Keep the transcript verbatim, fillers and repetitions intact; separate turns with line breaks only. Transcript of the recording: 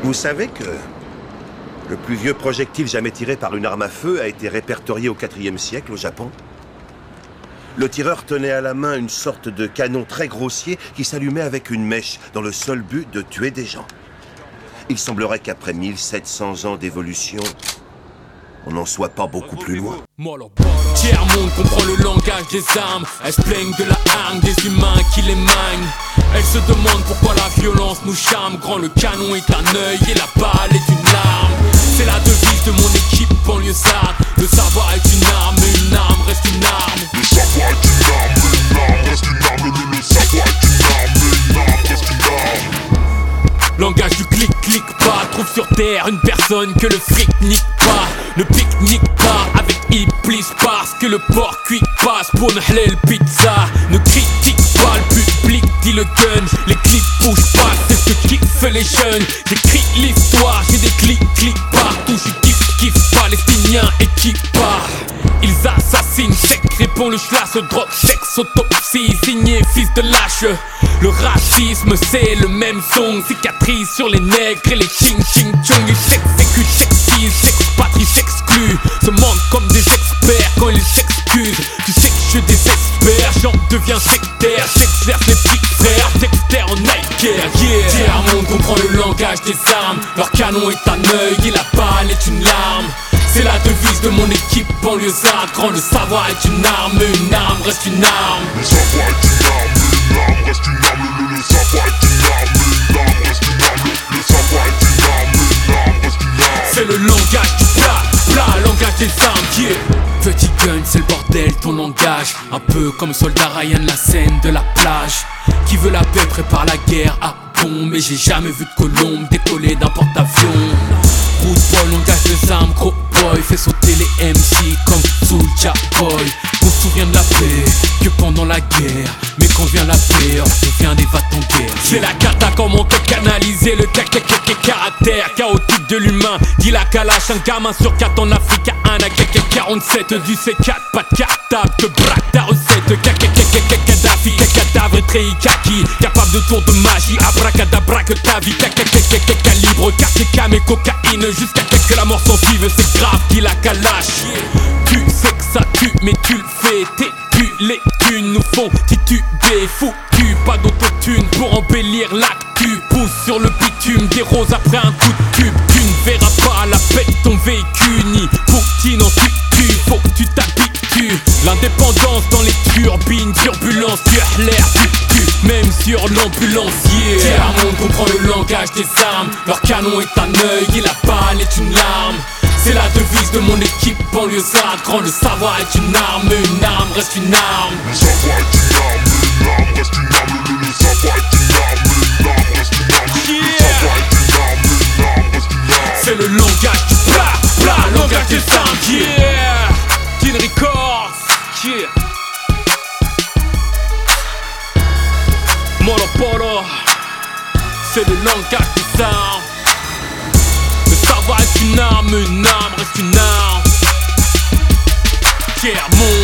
Vous savez que le plus vieux projectile jamais tiré par une arme à feu a été répertorié au quatrième siècle au Japon? Le tireur tenait à la main une sorte de canon très grossier qui s'allumait avec une mèche dans le seul but de tuer des gens. Il semblerait qu'après mille sept cents ans d'évolution, on n'en soit pas beaucoup plus loin.
Tiers-monde comprend le langage des armes. Elles se plaignent de la hargne des humains qui les manient. Elles se demandent pourquoi la violence nous charme. Grand le canon est un œil et la balle est une larme. C'est la devise de mon équipe banlieusarde. Le savoir est une arme et une arme reste une arme.
Le savoir est une arme et une arme reste une arme. Le, le savoir est une arme et une arme reste une arme.
Langage du clic-clic pas. Trouve sur terre une personne que le fric nique pas. Ne pique-nique pas avec Iblis parce que le porc cuit passe pour une halal pizza. Ne critique pas le public, dit le gun. Les clips bougent pas, c'est ce que kiffent les jeunes. J'écris l'histoire, j'ai des clics-clics partout. Je kiffe, kiffe palestinien et qui part. Ils assassinent, sec, répond le schlass. Drogue, sexe, autopsie, signé fils de lâche. Le racisme c'est le même son. Cicatrice sur les nègres et les ching ching chong. Ils s'exécutent, s'excisent, s'expatrient, s'excluent. Se mentent comme des experts quand ils s'excusent. Tu sais que je désespère, j'en deviens sectaire. J'exerce les petits frères, Dexter en Nike Air, yeah. Tiers-monde comprend le langage des armes. Leur canon est un œil et la balle est une larme. C'est la devise de mon équipe banlieusarde. Grand le savoir est une arme, une arme reste une arme.
Le savoir est une arme, une arme reste une arme. Le, le savoir est une arme, une arme reste une arme. Le, le savoir est une arme, une arme reste une arme.
C'est le langage du plat, plat, langage des armes, yeah. Petit gun, c'est le bordel, ton langage. Un peu comme soldat Ryan, la scène de la plage. Qui veut la paix prépare la guerre à bon. Mais j'ai jamais vu de colombe décoller d'un porte-avions. Route boy, langage des armes, gros boy. Fait sauter les M C comme Soulja Boy. On se souvient de la paix que pendant la guerre. Mais quand vient la paix, on devient des va-t-en guerre. C'est la cata, comment te canaliser le caractère chaotique de l'humain. Dit la calache, un gamin sur quatre en Afrique a un A K quarante-sept du C quatre. Pas de cartable, te braque ta recette. Kadhafi, cadavre et treillis kaki. Capable de tour de magie, abracadabra que ta vie. Calibre, K K mais cocaïne. Jusqu'à ce que la mort s'en vive, c'est grave qui la calache. Tu sais que ça tue, mais tu le fais. T'es pu, les thunes nous font tituber. Foutu, pas d'autotune pour embellir l'actu. Pousse sur le bitume des roses après un coup de tube. Tu ne verras pas la paix de ton véhicule. Ni Poutine en tutu, faut que tu t'habitues. L'indépendance dans les turbines, turbulence, tu as l'air du cul, même sur l'ambulancier. Tiers-monde comprend le langage des armes. Leur canon est un œil et la balle est une larme. C'est la devise de mon équipe banlieusarde. Grand le savoir est une arme, une arme reste une arme.
Le savoir est une arme, une arme reste une arme. Le, le savoir est une arme, une arme reste une arme. Le, le savoir est une arme, une arme reste une arme.
C'est le langage du plat, plat, langage des armes, yeah. Teen Records, yeah. Moro Poro, c'est le langage des armes. Le savoir est une arme, une arme reste une arme. Tiers-monde.